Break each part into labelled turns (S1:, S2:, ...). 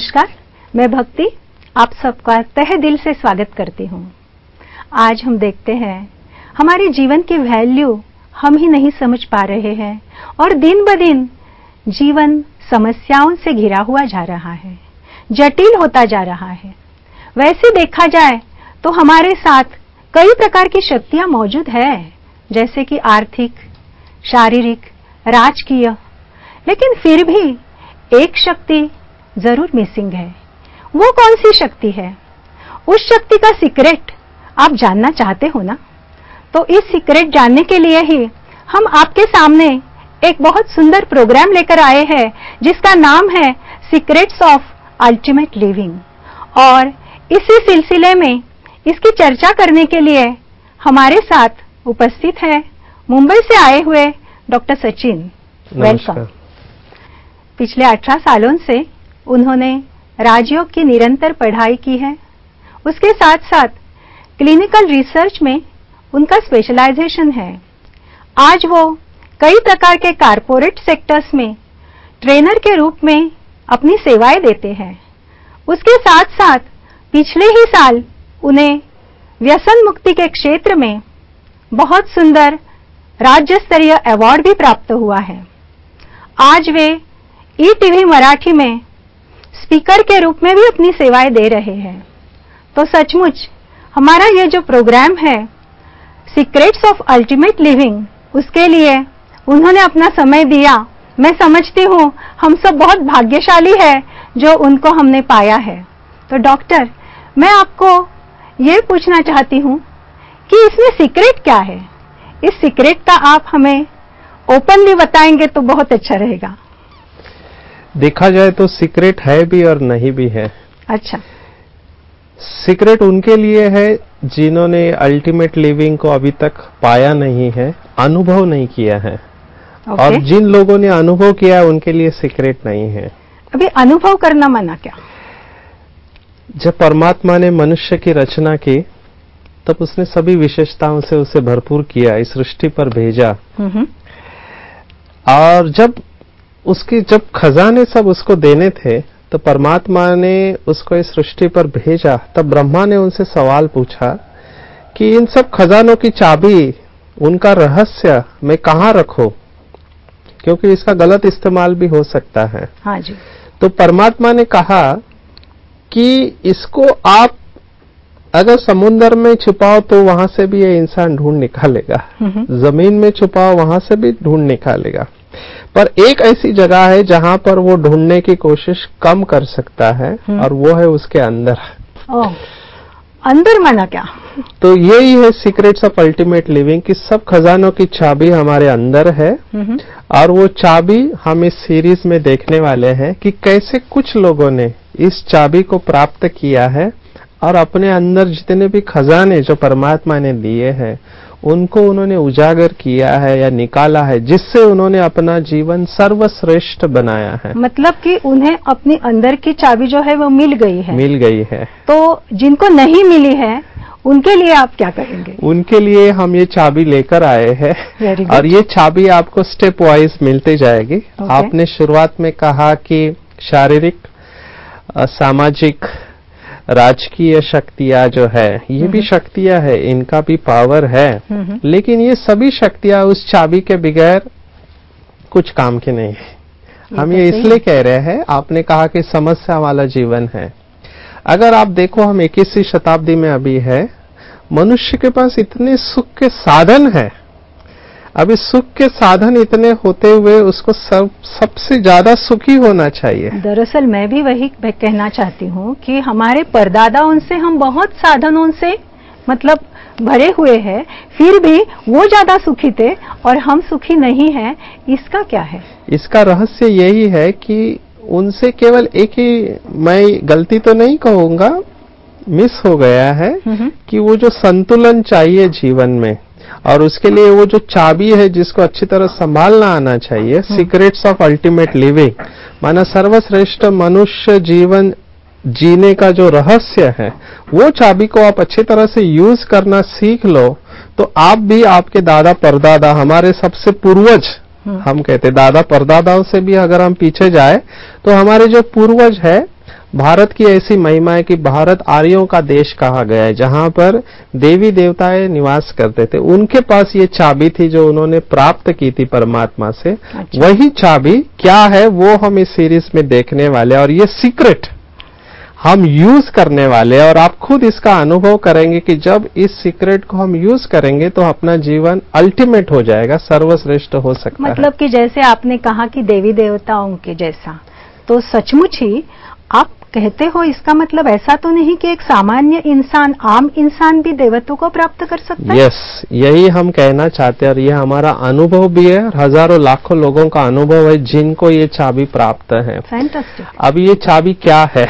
S1: नमस्कार, मैं भक्ति आप सबका तहे दिल से स्वागत करती हूँ। आज हम देखते हैं हमारे जीवन की वैल्यू हम ही नहीं समझ पा रहे हैं और दिन ब दिन जीवन समस्याओं से घिरा हुआ जा रहा है, जटिल होता जा रहा है। वैसे देखा जाए तो हमारे साथ कई प्रकार की शक्तियां मौजूद है, जैसे कि आर्थिक, शारीरिक, राजकीय, लेकिन फिर भी एक शक्ति जरूर मिसिंग है। वो कौन सी शक्ति है? उस शक्ति का सीक्रेट आप जानना चाहते हो ना? तो इस सीक्रेट जानने के लिए ही हम आपके सामने एक बहुत सुंदर प्रोग्राम लेकर आए हैं, जिसका नाम है सीक्रेट्स ऑफ अल्टीमेट लिविंग। और इसी सिलसिले में इसकी चर्चा करने के लिए हमारे साथ उपस्थित है मुंबई से आए हुए डॉक्टर सचिन। वेलकम। पिछले 18 सालों से उन्होंने राजयोग की निरंतर पढ़ाई की है। उसके साथ साथ क्लिनिकल रिसर्च में उनका स्पेशलाइजेशन है। आज वो कई प्रकार के कारपोरेट सेक्टर्स में ट्रेनर के रूप में अपनी सेवाएं देते हैं। उसके साथ साथ पिछले ही साल उन्हें व्यसन मुक्ति के क्षेत्र में बहुत सुंदर राज्य स्तरीय अवार्ड भी प्राप्त हुआ है। आज वे ईटीवी मराठी में स्पीकर के रूप में भी अपनी सेवाएं दे रहे हैं। तो सचमुच हमारा ये जो प्रोग्राम है सीक्रेट्स ऑफ अल्टीमेट लिविंग, उसके लिए उन्होंने अपना समय दिया। मैं समझती हूँ हम सब बहुत भाग्यशाली है जो उनको हमने पाया है। तो डॉक्टर, मैं आपको ये पूछना चाहती हूँ कि इसमें सीक्रेट क्या है? इस सीक्रेट का आप हमें ओपनली बताएंगे तो बहुत अच्छा रहेगा।
S2: देखा जाए तो सीक्रेट है भी और नहीं भी है।
S1: अच्छा।
S2: सीक्रेट उनके लिए है जिन्होंने अल्टीमेट लिविंग को अभी तक पाया नहीं है, अनुभव नहीं किया है। और जिन लोगों ने अनुभव किया है उनके लिए सीक्रेट नहीं है।
S1: अभी अनुभव करना माना क्या?
S2: जब परमात्मा ने मनुष्य की रचना की तब उसने सभी विशेषताओं से उसे भरपूर किया, इस सृष्टि पर भेजा। और जब खजाने सब उसको देने थे तो परमात्मा ने उसको इस सृष्टि पर भेजा। तब ब्रह्मा ने उनसे सवाल पूछा कि इन सब खजानों की चाबी, उनका रहस्य मैं कहाँ रखूं, क्योंकि इसका गलत इस्तेमाल भी हो सकता है।
S1: हाँ जी।
S2: तो परमात्मा ने कहा कि इसको आप अगर समुद्र में छुपाओ तो वहां से भी ये इंसान ढूंढ निकालेगा, जमीन में छुपाओ वहां से भी ढूंढ निकालेगा, पर एक ऐसी जगह है जहां पर वो ढूंढने की कोशिश कम कर सकता है और वो है उसके अंदर।
S1: अंदर माना क्या?
S2: तो यही है सीक्रेट्स ऑफ अल्टीमेट लिविंग कि सब खजानों की चाबी हमारे अंदर है। और वो चाबी हम इस सीरीज में देखने वाले हैं कि कैसे कुछ लोगों ने इस चाबी को प्राप्त किया है और अपने अंदर जितने भी खजाने जो परमात्मा ने दिए हैं उनको उन्होंने उजागर किया है या निकाला है, जिससे उन्होंने अपना जीवन सर्वश्रेष्ठ बनाया है।
S1: मतलब कि उन्हें अपनी अंदर की चाबी जो है वो मिल गई है। तो जिनको नहीं मिली है उनके लिए आप क्या करेंगे?
S2: उनके लिए हम ये चाबी लेकर आए हैं और ये चाबी आपको स्टेप वाइज मिलते जाएगी। आपने शुरुआत में कहा कि शारीरिक, सामाजिक, राजकीय शक्तियां जो है, ये भी शक्तियां है, इनका भी पावर है, लेकिन ये सभी शक्तियां उस चाबी के बगैर कुछ काम की नहीं है। हम ये इसलिए कह रहे हैं, आपने कहा कि समस्या वाला जीवन है। अगर आप देखो हम 21वीं शताब्दी में अभी है, मनुष्य के पास इतने सुख के साधन है, अभी सुख के साधन इतने होते हुए उसको सबसे ज्यादा सुखी होना चाहिए।
S1: दरअसल मैं भी वही कहना चाहती हूँ कि हमारे परदादाओं से हम बहुत साधनों से मतलब भरे हुए हैं, फिर भी वो ज्यादा सुखी थे और हम सुखी नहीं हैं। इसका क्या है? इसका
S2: रहस्य यही है कि उनसे केवल एक ही, मैं गलती तो नहीं कहूंगा, मिस हो गया है कि वो जो संतुलन चाहिए जीवन में, और उसके लिए वो जो चाबी है जिसको अच्छी तरह संभालना आना चाहिए, सीक्रेट्स ऑफ अल्टीमेट लिविंग, माना सर्वश्रेष्ठ मनुष्य जीवन जीने का जो रहस्य है, वो चाबी को आप अच्छी तरह से यूज करना सीख लो तो आप भी, आपके दादा परदादा, हमारे सबसे पूर्वज, हम कहते दादा परदादाओं से भी अगर हम पीछे जाए तो हमारे जो पूर्वज है भारत की ऐसी महिमा है कि भारत आर्यों का देश कहा गया है, जहां पर देवी देवताएं निवास करते थे। उनके पास ये चाबी थी जो उन्होंने प्राप्त की थी परमात्मा से। अच्छा। वही चाबी क्या है वो हम इस सीरीज में देखने वाले हैं, और ये सीक्रेट हम यूज करने वाले हैं, और आप खुद इसका अनुभव करेंगे कि जब इस सीक्रेट को हम यूज करेंगे तो अपना जीवन अल्टीमेट हो जाएगा, सर्वश्रेष्ठ हो सकता है।
S1: मतलब कि जैसे आपने कहा कि देवी देवताओं के जैसा, तो सचमुच ही आप कहते हो, इसका मतलब ऐसा तो नहीं कि एक सामान्य इंसान, आम इंसान भी देवत्व को प्राप्त कर सकता है?
S2: यस, यही हम कहना चाहते हैं, और ये हमारा अनुभव भी है, हजारों लाखों लोगों का अनुभव है जिनको ये चाबी प्राप्त है।
S1: फैंटास्टिक।
S2: अब ये चाबी क्या है,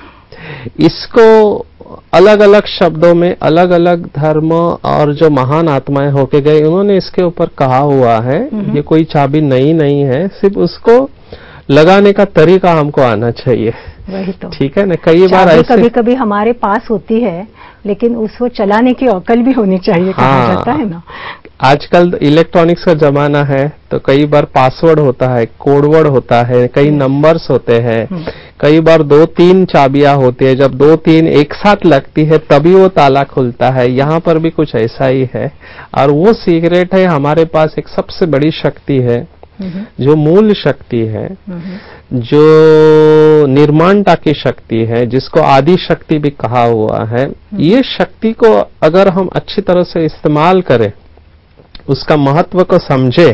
S2: इसको अलग अलग शब्दों में अलग अलग धर्म और जो महान आत्माएं होके गए उन्होंने इसके ऊपर कहा हुआ है। ये कोई चाबी नई नहीं है, सिर्फ उसको लगाने का तरीका हमको आना चाहिए।
S1: वही तो
S2: ठीक है ना। कई बार ऐसे
S1: कभी कभी हमारे पास होती है, लेकिन उसको चलाने की अकल भी होनी चाहिए। कहा जाता है ना,
S2: आजकल इलेक्ट्रॉनिक्स का जमाना है, तो कई बार पासवर्ड होता है, कोडवर्ड होता है, कई नंबर्स होते हैं, कई बार 2-3 चाबियां होती है। जब 2-3 एक साथ लगती है तभी वो ताला खुलता है। यहाँ पर भी कुछ ऐसा ही है, और वो सीक्रेट है, हमारे पास एक सबसे बड़ी शक्ति है जो मूल शक्ति है, जो निर्माणता की शक्ति है, जिसको आदि शक्ति भी कहा हुआ है। ये शक्ति को अगर हम अच्छी तरह से इस्तेमाल करें, उसका महत्व को समझे,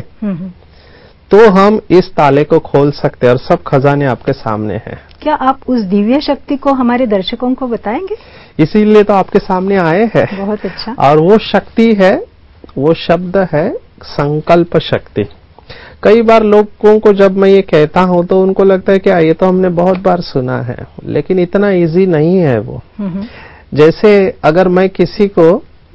S2: तो हम इस ताले को खोल सकते हैं, और सब खजाने आपके सामने हैं।
S1: क्या आप उस दिव्य शक्ति को हमारे दर्शकों को बताएंगे?
S2: इसीलिए तो आपके सामने आए हैं।
S1: बहुत अच्छा।
S2: और वो शक्ति है, वो शब्द है संकल्प शक्ति। कई बार लोगों को जब मैं ये कहता हूं तो उनको लगता है कि ये तो हमने बहुत बार सुना है, लेकिन इतना इजी नहीं है वो। जैसे अगर मैं किसी को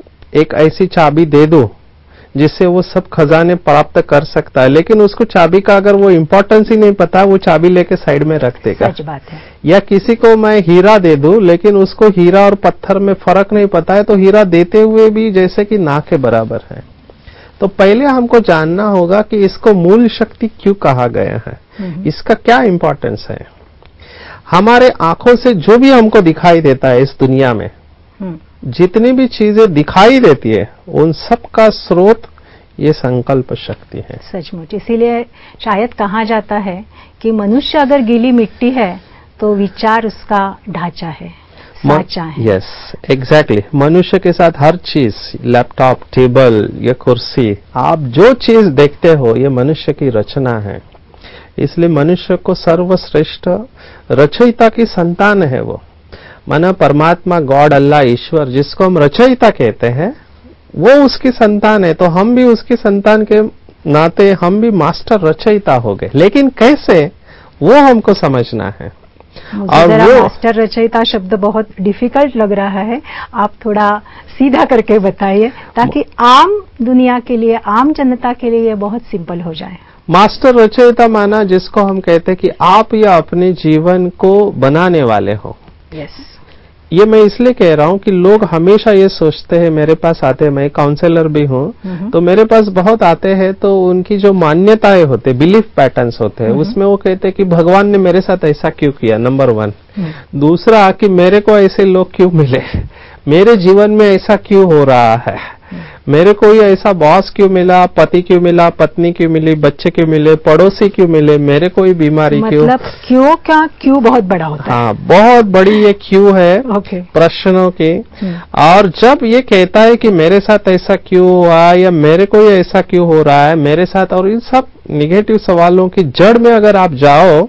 S2: एक ऐसी चाबी दे दूं जिससे वो सब खजाने प्राप्त कर सकता है, लेकिन उसको चाबी का अगर वो इम्पोर्टेंस ही नहीं पता, वो चाबी लेके साइड में रख देगा।
S1: सच बात है।
S2: या किसी को मैं हीरा दे दूं, लेकिन उसको हीरा और पत्थर में फर्क नहीं पता है, तो हीरा देते हुए भी जैसे कि ना के बराबर है। तो पहले हमको जानना होगा कि इसको मूल शक्ति क्यों कहा गया है, इसका क्या इंपॉर्टेंस है। हमारे आंखों से जो भी हमको दिखाई देता है इस दुनिया में, जितनी भी चीजें दिखाई देती है, उन सब का स्रोत ये संकल्प शक्ति है।
S1: सचमुच, इसीलिए शायद कहा जाता है कि मनुष्य अगर गीली मिट्टी है तो विचार उसका ढांचा है, साचा है।
S2: Yes, exactly. मनुष्य के साथ हर चीज, लैपटॉप, टेबल या कुर्सी, आप जो चीज देखते हो ये मनुष्य की रचना है। इसलिए मनुष्य को सर्वश्रेष्ठ रचयिता की संतान है वो। माना परमात्मा, गॉड, अल्लाह, ईश्वर, जिसको हम रचयिता कहते हैं, वो उसकी संतान है। तो हम भी उसकी संतान के नाते हम भी मास्टर रचयिता हो गए। लेकिन कैसे, वो हमको समझना है।
S1: और वो मास्टर रचयिता शब्द बहुत डिफिकल्ट लग रहा है, आप थोड़ा सीधा करके बताइए ताकि आम दुनिया के लिए, आम जनता के लिए ये बहुत सिंपल हो जाए।
S2: मास्टर रचयिता माना जिसको हम कहते हैं कि आप या अपने जीवन को बनाने वाले हो।
S1: यस।
S2: ये मैं इसलिए कह रहा हूं कि लोग हमेशा ये सोचते हैं, मेरे पास आते हैं, मैं काउंसलर भी हूं, तो मेरे पास बहुत आते हैं, तो उनकी जो मान्यताएं होते, बिलीफ पैटर्न्स होते हैं, उसमें वो कहते हैं कि भगवान ने मेरे साथ ऐसा क्यों किया, नंबर 1। दूसरा कि मेरे को ऐसे लोग क्यों मिले, मेरे जीवन में ऐसा क्यों हो रहा है, मेरे को ये ऐसा बॉस क्यों मिला, पति क्यों मिला, पत्नी क्यों मिली, बच्चे क्यों मिले, पड़ोसी क्यों मिले, मेरे कोई बीमारी क्यों।
S1: मतलब क्यों का क्यों बहुत बड़ा होता है।
S2: हाँ, बहुत बड़ी ये क्यों है प्रश्नों की। और जब ये कहता है कि मेरे साथ ऐसा क्यों हुआ या मेरे को ये ऐसा क्यों हो रहा है मेरे साथ, और इन सब निगेटिव सवालों की जड़ में अगर आप जाओ,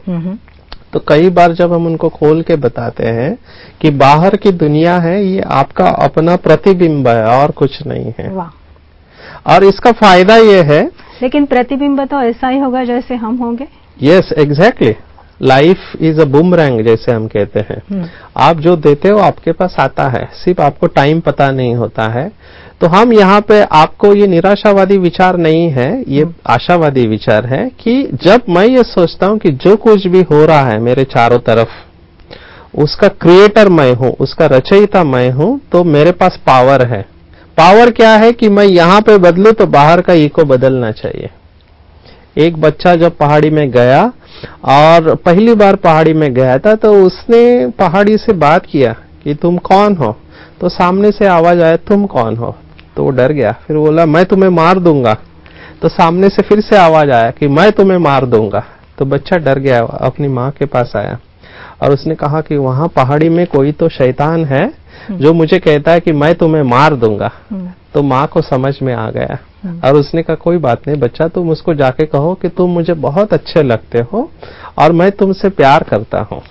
S2: तो कई बार जब हम उनको खोल के बताते हैं कि बाहर की दुनिया है, ये आपका अपना प्रतिबिंब है और कुछ नहीं है। और इसका फायदा ये है, लेकिन
S1: प्रतिबिंब तो ऐसा ही होगा जैसे हम होंगे।
S2: Yes, exactly. Life is a boomerang जैसे हम कहते हैं। आप जो देते हो आपके पास आता है, सिर्फ आपको टाइम पता नहीं होता है। तो हम यहाँ पे आपको ये निराशावादी विचार नहीं है, ये आशावादी विचार है कि जब मैं ये सोचता हूँ कि जो कुछ भी हो रहा है मेरे चारों तरफ, उसका क्रिएटर मैं हूँ, उसका रचयिता मैं हूँ, तो मेरे पास पावर है। पावर क्या है कि मैं यहाँ पे बदलूं तो बाहर का ईको बदलना चाहिए। एक बच्चा जब पहाड़ी में गया और पहली बार पहाड़ी में गया था, तो उसने पहाड़ी से बात किया कि तुम कौन हो, तो सामने से आवाज आया तुम कौन हो, तो वो डर गया। फिर बोला मैं तुम्हें मार दूंगा, तो सामने से फिर से आवाज आया कि मैं तुम्हें मार दूंगा। तो बच्चा डर गया, अपनी माँ के पास आया और उसने कहा कि वहां पहाड़ी में कोई तो शैतान है जो मुझे कहता है कि मैं तुम्हें मार दूंगा। तो माँ को समझ में आ गया और उसने कहा कोई बात नहीं बच्चा, तुम उसको जाके कहो कि तुम मुझे बहुत अच्छे लगते हो और मैं तुमसे प्यार करता हूँ।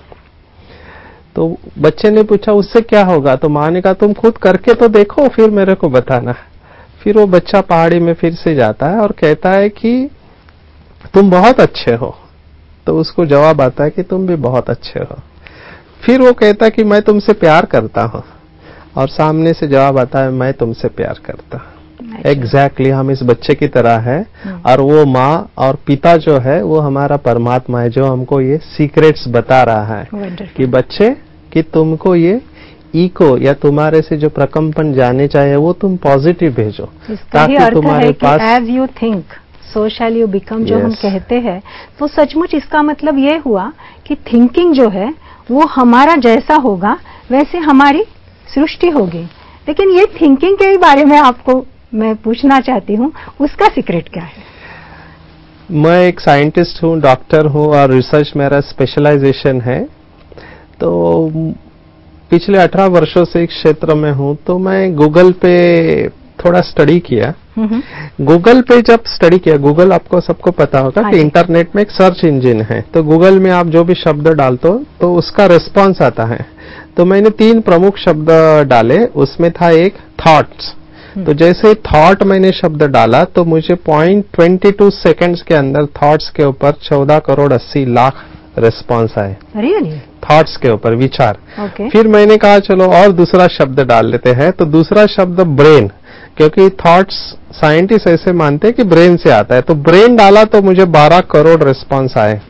S2: तो बच्चे ने पूछा उससे क्या होगा, तो माँ ने कहा तुम खुद करके तो देखो फिर मेरे को बताना। फिर वो बच्चा पहाड़ी में फिर से जाता है और कहता है कि तुम बहुत अच्छे हो, तो उसको जवाब आता है कि तुम भी बहुत अच्छे हो। फिर वो कहता है कि मैं तुमसे प्यार करता हूँ, और सामने से जवाब आता है मैं तुमसे प्यार करता हूँ। एग्जैक्टली हम इस बच्चे की तरह है, और वो माँ और पिता जो है वो हमारा परमात्मा है जो हमको ये सीक्रेट्स बता रहा है कि बच्चे कि तुमको ये इको या तुम्हारे से जो प्रकंपन जाने चाहिए वो तुम पॉजिटिव भेजो, ताकि तुम्हारे पास
S1: as you think so shall you become जो हम कहते हैं, तो सचमुच इसका मतलब ये हुआ कि थिंकिंग जो है वो हमारा जैसा होगा वैसे हमारी सृष्टि होगी। लेकिन ये थिंकिंग के बारे में आपको मैं पूछना चाहती हूँ, उसका सीक्रेट क्या है?
S2: मैं एक साइंटिस्ट हूँ, डॉक्टर हूँ और रिसर्च मेरा स्पेशलाइजेशन है। तो पिछले 18 वर्षों से इस क्षेत्र में हूँ। तो मैं गूगल पे थोड़ा स्टडी किया। गूगल पे जब स्टडी किया, गूगल आपको सबको पता होगा कि इंटरनेट में एक सर्च इंजिन है, तो गूगल में आप जो भी शब्द डालते हो तो उसका रिस्पांस आता है। तो मैंने 3 प्रमुख शब्द डाले, उसमें था एक थॉट्स। तो जैसे थॉट मैंने शब्द डाला तो मुझे 0.22 सेकंड्स के अंदर थॉट्स के ऊपर 14 करोड़ 80 लाख रिस्पांस आए। थॉट्स के ऊपर विचार। फिर मैंने कहा चलो और दूसरा शब्द डाल लेते हैं, तो दूसरा शब्द ब्रेन, क्योंकि थॉट्स साइंटिस्ट ऐसे मानते हैं कि ब्रेन से आता है, तो ब्रेन डाला तो मुझे 12 करोड़ रिस्पांस आए।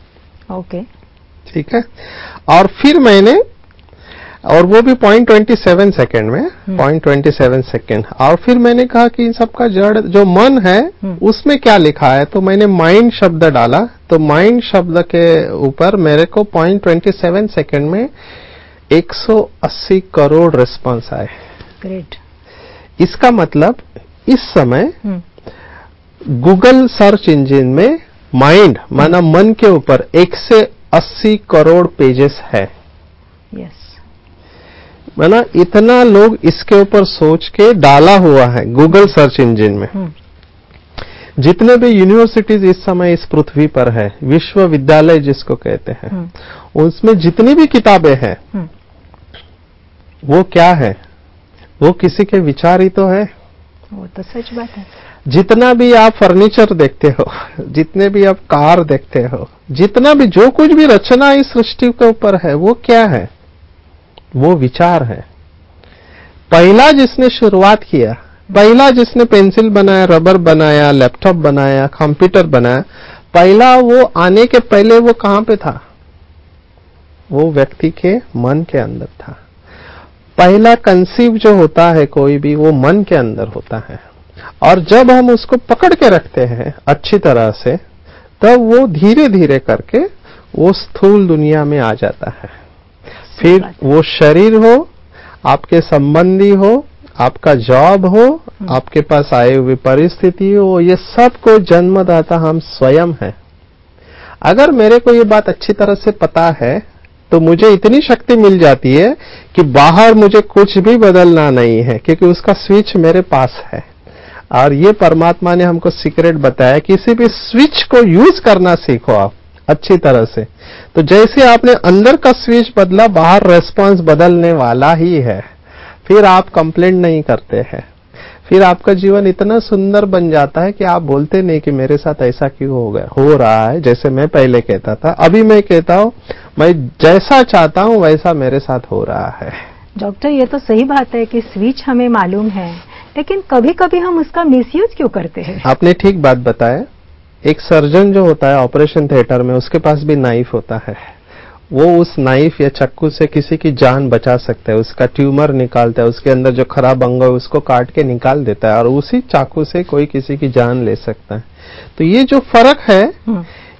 S2: ठीक है। और फिर मैंने, और वो भी 0.27 सेकेंड में, 0.27 सेकेंड। और फिर मैंने कहा कि इन सबका जड़ जो मन है उसमें क्या लिखा है, तो मैंने माइंड शब्द डाला, तो माइंड शब्द के ऊपर मेरे को 0.27 सेकेंड में 180 करोड़ रिस्पांस आए। ग्रेट। इसका मतलब इस समय गूगल सर्च इंजिन में माइंड माना मन के ऊपर 180 करोड़ पेजेस है। माना इतना लोग इसके ऊपर सोच के डाला हुआ है गूगल सर्च इंजिन में। जितने भी यूनिवर्सिटीज इस समय इस पृथ्वी पर है, विश्वविद्यालय जिसको कहते हैं, उसमें जितनी भी किताबें हैं वो क्या है, वो किसी के विचार ही तो है।
S1: वो तो सच बात है।
S2: जितना भी आप फर्नीचर देखते हो, जितने भी आप कार देखते हो, जितना भी जो कुछ भी रचना इस सृष्टि के ऊपर है वो क्या है, वो विचार है। पहला जिसने शुरुआत किया, पहला जिसने पेंसिल बनाया, रबर बनाया, लैपटॉप बनाया, कंप्यूटर बनाया, पहला वो आने के पहले वो कहां पे था, वो व्यक्ति के मन के अंदर था। पहला कंसीव जो होता है कोई भी, वो मन के अंदर होता है, और जब हम उसको पकड़ के रखते हैं अच्छी तरह से, तब वो धीरे धीरे करके वो स्थूल दुनिया में आ जाता है। फिर वो शरीर हो, आपके संबंधी हो, आपका जॉब हो, आपके पास आए हुए परिस्थिति हो, ये सब को जन्मदाता हम स्वयं हैं। अगर मेरे को ये बात अच्छी तरह से पता है तो मुझे इतनी शक्ति मिल जाती है कि बाहर मुझे कुछ भी बदलना नहीं है, क्योंकि उसका स्विच मेरे पास है। और ये परमात्मा ने हमको सीक्रेट बताया, किसी भी स्विच को यूज करना सीखो आप अच्छी तरह से, तो जैसे आपने अंदर का स्विच बदला, बाहर रेस्पॉन्स बदलने वाला ही है। फिर आप कंप्लेंट नहीं करते हैं, फिर आपका जीवन इतना सुंदर बन जाता है कि आप बोलते नहीं कि मेरे साथ ऐसा क्यों हो रहा है। जैसे मैं पहले कहता था, अभी मैं कहता हूं मैं जैसा चाहता हूं वैसा मेरे साथ हो रहा है।
S1: डॉक्टर, ये तो सही बात है कि स्विच हमें मालूम है, लेकिन कभी कभी हम उसका मिसयूज क्यों करते हैं?
S2: आपने ठीक बात बताया। एक सर्जन जो होता है ऑपरेशन थिएटर में, उसके पास भी नाइफ होता है। वो उस नाइफ या चाकू से किसी की जान बचा सकता है, उसका ट्यूमर निकालता है, उसके अंदर जो खराब अंग है उसको काट के निकाल देता है, और उसी चाकू से कोई किसी की जान ले सकता है। तो ये जो फर्क है,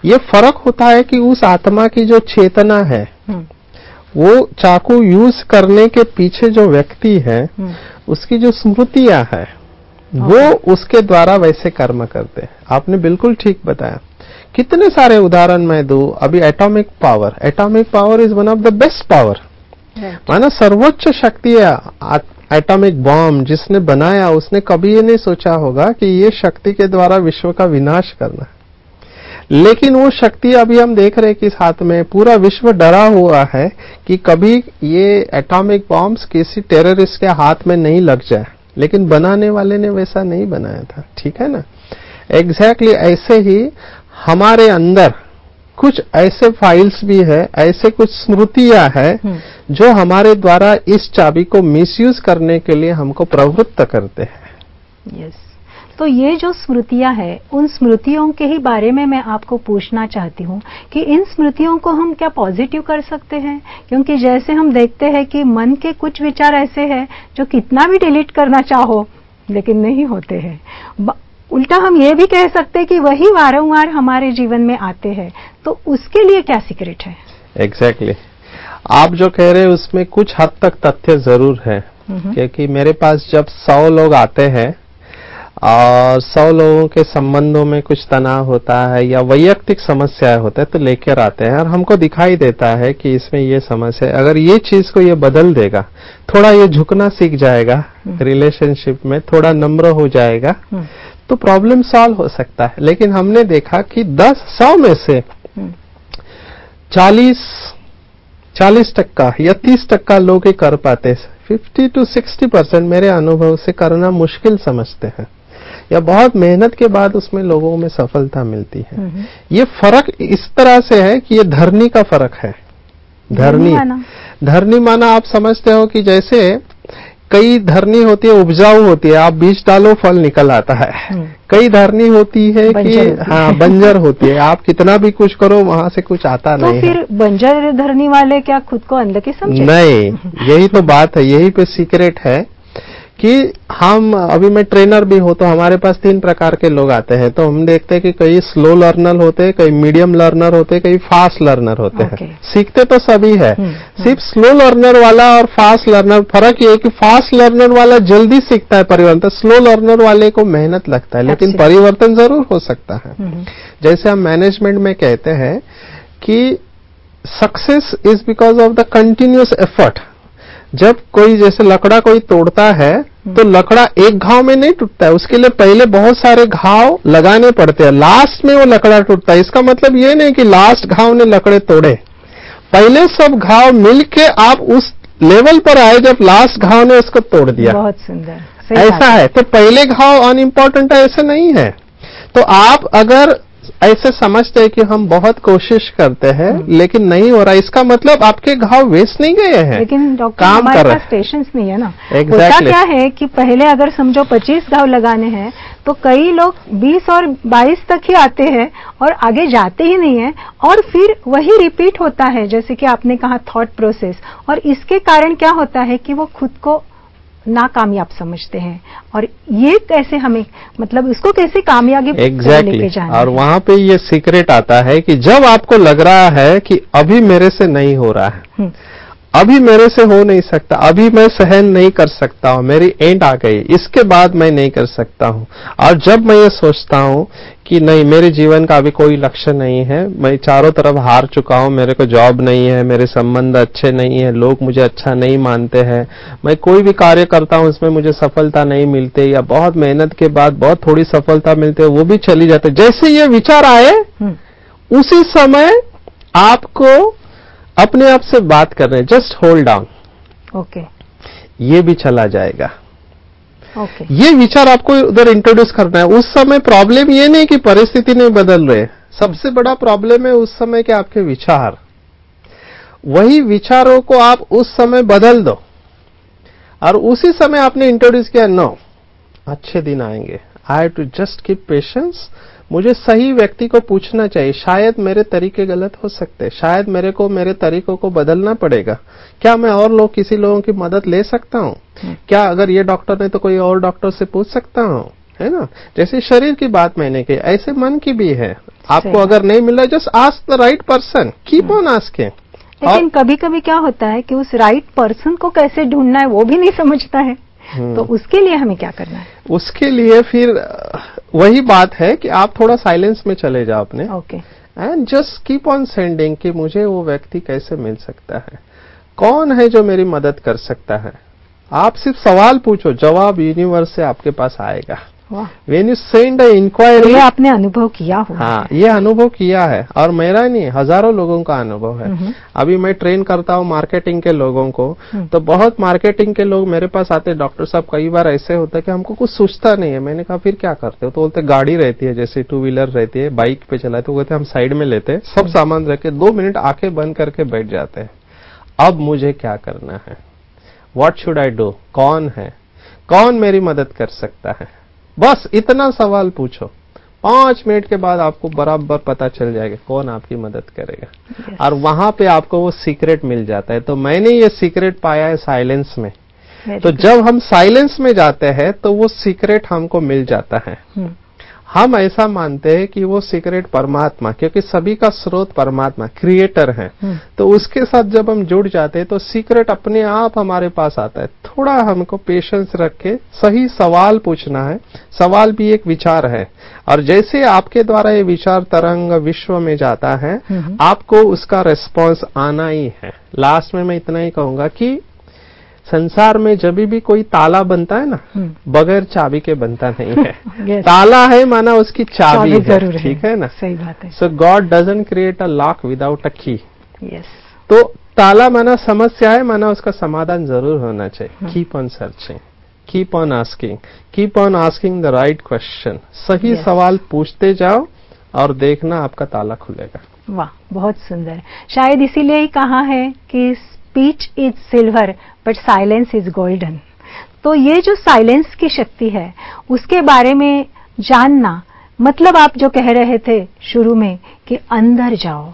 S2: ये फर्क होता है कि उस आत्मा की जो चेतना है, वो चाकू यूज करने के पीछे जो व्यक्ति है, उसकी जो स्मृतियां है, वो उसके द्वारा वैसे कर्म करते हैं। आपने बिल्कुल ठीक बताया। कितने सारे उदाहरण मैं दूं। अभी atomic power is one of the best power, माना सर्वोच्च शक्ति है। एटॉमिक बॉम्ब जिसने बनाया, उसने कभी ये नहीं सोचा होगा कि ये शक्ति के द्वारा विश्व का विनाश करना है। लेकिन वो शक्ति अभी हम देख रहे हैं कि साथ में पूरा विश्व डरा हुआ है कि कभी ये एटॉमिक बॉम्ब्स किसी टेररिस्ट के हाथ में नहीं लग जाए। लेकिन बनाने वाले ने वैसा नहीं बनाया था, ठीक है ना। एग्जैक्टली ऐसे ही हमारे अंदर कुछ ऐसे फाइल्स भी है, ऐसे कुछ स्मृतियां हैं जो हमारे द्वारा इस चाबी को मिसयूज करने के लिए हमको प्रवृत्त करते हैं।
S1: यस। तो ये जो स्मृतियां हैं, उन स्मृतियों के ही बारे में मैं आपको पूछना चाहती हूँ कि इन स्मृतियों को हम क्या पॉजिटिव कर सकते हैं? क्योंकि जैसे हम देखते हैं कि मन के कुछ विचार ऐसे हैं जो कितना भी डिलीट करना चाहो लेकिन नहीं होते हैं। उल्टा हम ये भी कह सकते हैं कि वही वारंवार हमारे जीवन में आते हैं। तो उसके लिए क्या सीक्रेट है?
S2: एग्जैक्टली आप जो कह रहे हैं उसमें कुछ हद तक तथ्य जरूर है। क्योंकि मेरे पास जब 100 लोग आते हैं और 100 लोगों के संबंधों में कुछ तनाव होता है या वैयक्तिक समस्याएं होता है, तो लेकर आते हैं और हमको दिखाई देता है कि इसमें ये समस्या है। अगर ये चीज को ये बदल देगा, थोड़ा ये झुकना सीख जाएगा, रिलेशनशिप में थोड़ा नम्र हो जाएगा, तो प्रॉब्लम सॉल्व हो सकता है। लेकिन हमने देखा कि 100 में से 40% या 30% लोग ही कर पाते। 50 to 60% मेरे अनुभव से करना मुश्किल समझते हैं या बहुत मेहनत के बाद उसमें लोगों में सफलता मिलती है। ये फर्क इस तरह से है कि ये धरनी का फर्क है। धरनी माना आप समझते हो कि जैसे कई धरनी होती है उपजाऊ होती है, आप बीज डालो फल निकल आता है। कई धरनी होती है कि हाँ बंजर होती है, आप कितना भी कुछ करो वहां से कुछ आता नहीं है।
S1: तो फिर बंजर धरनी वाले क्या खुद को अनलकी समझे?
S2: नहीं, यही तो बात है, यही पे सीक्रेट है कि हम अभी मैं ट्रेनर भी हो तो हमारे पास 3 प्रकार के लोग आते हैं। तो हम देखते हैं कि कई स्लो लर्नर होते हैं, कई मीडियम लर्नर होते हैं, कई फास्ट लर्नर होते हैं। सीखते तो सभी है, सिर्फ स्लो लर्नर वाला और फास्ट लर्नर फर्क ये है कि फास्ट लर्नर वाला जल्दी सीखता है परिवर्तन, स्लो लर्नर वाले को मेहनत लगता है, लेकिन परिवर्तन जरूर हो सकता है। जैसे हम मैनेजमेंट में कहते हैं कि success is because of the continuous effort. जब कोई जैसे लकड़ा कोई तोड़ता है तो लकड़ा एक घाव में नहीं टूटता है, उसके लिए पहले बहुत सारे घाव लगाने पड़ते हैं, लास्ट में वो लकड़ा टूटता है। इसका मतलब ये नहीं कि लास्ट घाव ने लकड़े तोड़े, पहले सब घाव मिलके आप उस लेवल पर आए जब लास्ट घाव ने उसको तोड़ दिया।
S1: बहुत सुंदर,
S2: ऐसा है। तो पहले घाव अनइम्पोर्टेंट है ऐसा नहीं है। तो आप अगर ऐसे समझते हैं कि हम बहुत कोशिश करते हैं लेकिन नहीं हो रहा, इसका मतलब आपके घाव वेस्ट नहीं गए हैं,
S1: लेकिन डॉक्टर
S2: काम
S1: हमारे
S2: कर रहे
S1: पास पेशेंस नहीं है ना।
S2: Exactly.
S1: होता क्या है कि पहले अगर समझो 25 घाव लगाने हैं तो कई लोग 20 और 22 तक ही आते हैं और आगे जाते ही नहीं है, और फिर वही रिपीट होता है जैसे कि आपने कहा थॉट प्रोसेस। और इसके कारण क्या होता है कि वो खुद को नाकामयाब समझते हैं, और ये कैसे हमें मतलब उसको कैसे कामयाबी लेके जाना
S2: और वहां पे ये सीक्रेट आता है कि जब आपको लग रहा है कि अभी मेरे से नहीं हो रहा है, अभी मेरे से हो नहीं सकता, अभी मैं सहन नहीं कर सकता हूं, मेरी एंड आ गई, इसके बाद मैं नहीं कर सकता हूं, और जब मैं ये सोचता हूं कि नहीं मेरे जीवन का अभी कोई लक्ष्य नहीं है, मैं चारों तरफ हार चुका हूं, मेरे को जॉब नहीं है, मेरे संबंध अच्छे नहीं है, लोग मुझे अच्छा नहीं मानते हैं, मैं कोई भी कार्य करता हूं उसमें मुझे सफलता नहीं मिलती, या बहुत मेहनत के बाद बहुत थोड़ी सफलता मिलती है वो भी चली जाती है, जैसे ये विचार आए उसी समय आपको अपने आप से बात कर रहे हैं, जस्ट होल्ड डाउन,
S1: ओके,
S2: ये भी चला जाएगा।
S1: ओके,
S2: ये विचार आपको उधर इंट्रोड्यूस करना है। उस समय प्रॉब्लम ये नहीं कि परिस्थिति नहीं बदल रहे, सबसे बड़ा प्रॉब्लम है उस समय के आपके विचार। वही विचारों को आप उस समय बदल दो और उसी समय आपने इंट्रोड्यूस किया, नो अच्छे दिन आएंगे, I have to just keep patience, मुझे सही व्यक्ति को पूछना चाहिए, शायद मेरे तरीके गलत हो सकते, शायद मेरे को मेरे तरीकों को बदलना पड़ेगा, क्या मैं और लोग किसी लोगों की मदद ले सकता हूं, क्या अगर ये डॉक्टर नहीं तो कोई और डॉक्टर से पूछ सकता हूं, है ना। जैसे शरीर की बात मैंने की, ऐसे मन की भी है। आपको अगर नहीं मिल रहा, just ask the right person, keep on asking.
S1: लेकिन कभी कभी क्या होता है कि उस राइट पर्सन को कैसे ढूंढना है वो भी नहीं समझता है, तो उसके लिए हमें क्या करना है?
S2: उसके लिए फिर वही बात है कि आप थोड़ा साइलेंस में चले जाओ अपने,
S1: okay,
S2: and just keep on sending कि मुझे वो व्यक्ति कैसे मिल सकता है, कौन है जो मेरी मदद कर सकता है। आप सिर्फ सवाल पूछो, जवाब यूनिवर्स से आपके पास आएगा। When you send an inquiry,
S1: ये आपने अनुभव किया हुआ
S2: हाँ, ये अनुभव किया है, और मेरा नहीं, हजारों लोगों का अनुभव है। अभी मैं ट्रेन करता हूँ मार्केटिंग के लोगों को, तो बहुत मार्केटिंग के लोग मेरे पास आते, डॉक्टर साहब कई बार ऐसे होता है कि हमको कुछ सोचता नहीं है। मैंने कहा फिर क्या करते हो? तो बोलते गाड़ी रहती है, जैसे 2 व्हीलर रहती है, बाइक पे चलाते, तो कहते हम साइड में लेते, सब सामान रख के 2 मिनट आंखें बंद करके बैठ जाते हैं। अब मुझे क्या करना है? What should I do? कौन है, कौन मेरी मदद कर सकता है? बस इतना सवाल पूछो, 5 मिनट के बाद आपको बराबर पता चल जाएगा कौन आपकी मदद करेगा। और वहां पे आपको वो सीक्रेट मिल जाता है। तो मैंने ये सीक्रेट पाया है साइलेंस में। तो जब हम साइलेंस में जाते हैं तो वो सीक्रेट हमको मिल जाता है। हम ऐसा मानते हैं कि वो सीक्रेट परमात्मा, क्योंकि सभी का स्रोत परमात्मा क्रिएटर है, तो उसके साथ जब हम जुड़ जाते हैं तो सीक्रेट अपने आप हमारे पास आता है। थोड़ा हमको पेशेंस रख के सही सवाल पूछना है। सवाल भी एक विचार है, और जैसे आपके द्वारा ये विचार तरंग विश्व में जाता है, आपको उसका रिस्पॉन्स आना ही है। लास्ट में मैं इतना ही कहूंगा कि संसार में जब भी कोई ताला बनता है ना, बगैर चाबी के बनता नहीं है। ताला है माना उसकी चाबी है, ठीक है ना?
S1: सही बात है।
S2: So God doesn't create a lock without a key.
S1: Yes.
S2: तो ताला माना समस्या है, माना उसका समाधान जरूर होना चाहिए। Keep on searching, keep on asking, keep on asking the right question. सही सवाल पूछते जाओ और देखना आपका ताला खुलेगा।
S1: वाह, बहुत सुंदर। शायद इसीलिए ही कहा है कि speech is silver but silence is golden. तो ये जो साइलेंस की शक्ति है उसके बारे में जानना, मतलब आप जो कह रहे थे शुरू में कि अंदर जाओ,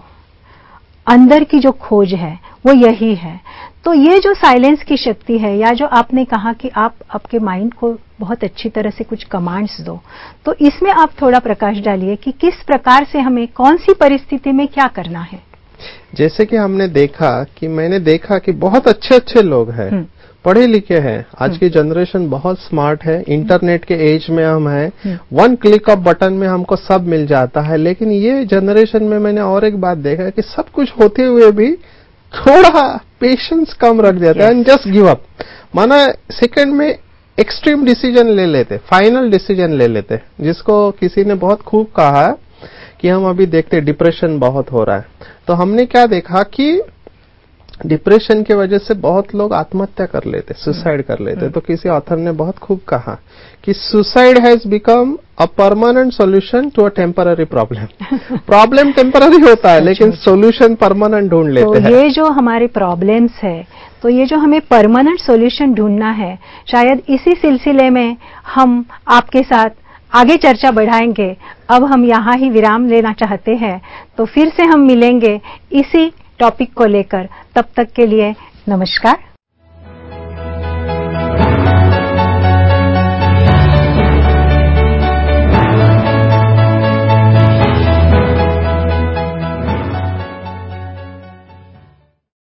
S1: अंदर की जो खोज है वो यही है। तो ये जो साइलेंस की शक्ति है, या जो आपने कहा कि आप आपके माइंड को बहुत अच्छी तरह से कुछ कमांड्स दो, तो इसमें आप थोड़ा प्रकाश डालिए कि किस प्रकार से हमें कौन सी परिस्थिति में क्या करना है।
S2: जैसे कि हमने देखा कि मैंने देखा कि बहुत अच्छे अच्छे लोग हैं, पढ़े लिखे हैं। आज की जनरेशन बहुत स्मार्ट है, इंटरनेट के एज में हम हैं, 1 क्लिक ऑफ बटन में हमको सब मिल जाता है। लेकिन ये जनरेशन में मैंने और एक बात देखा है कि सब कुछ होते हुए भी थोड़ा पेशेंस कम रख देते हैं, एंड जस्ट गिव अप। माना सेकंड में एक्सट्रीम डिसीजन ले लेते, फाइनल डिसीजन ले लेते, जिसको किसी ने बहुत खूब कहा कि हम अभी देखते डिप्रेशन बहुत हो रहा है। तो हमने क्या देखा कि डिप्रेशन की वजह से बहुत लोग आत्महत्या कर लेते, सुसाइड कर लेते। तो किसी ऑथर ने बहुत खूब कहा कि suicide has become a permanent solution to a temporary problem. Problem temporary होता है लेकिन सॉल्यूशन परमानेंट ढूंढ लेते हैं।
S1: तो ये जो हमारे प्रॉब्लम्स है, तो ये जो हमें परमानेंट सॉल्यूशन ढूंढना है, शायद इसी सिलसिले में हम आपके साथ आगे चर्चा बढ़ाएंगे। अब हम यहाँ ही विराम लेना चाहते हैं, तो फिर से हम मिलेंगे इसी टॉपिक को लेकर। तब तक के लिए नमस्कार।